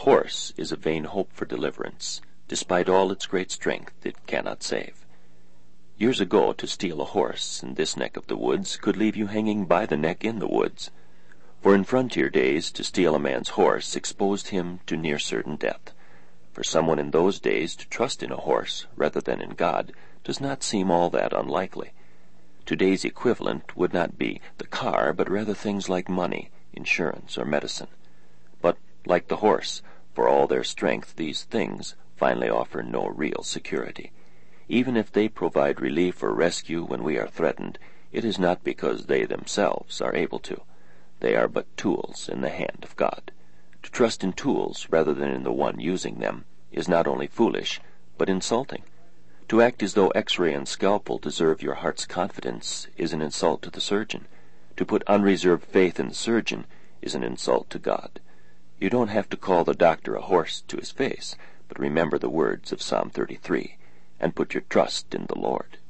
horse is a vain hope for deliverance. Despite all its great strength, it cannot save. Years ago, to steal a horse in this neck of the woods could leave you hanging by the neck in the woods. For in frontier days, to steal a man's horse exposed him to near certain death. For someone in those days to trust in a horse rather than in God does not seem all that unlikely. Today's equivalent would not be the car, but rather things like money, insurance, or medicine. But, like the horse, for all their strength, these things finally offer no real security. Even if they provide relief or rescue when we are threatened, it is not because they themselves are able to. They are but tools in the hand of God. To trust in tools rather than in the one using them is not only foolish, but insulting. To act as though X-ray and scalpel deserve your heart's confidence is an insult to the surgeon. To put unreserved faith in the surgeon is an insult to God. You don't have to call the doctor a horse to his face, but remember the words of Psalm 33, and put your trust in the Lord.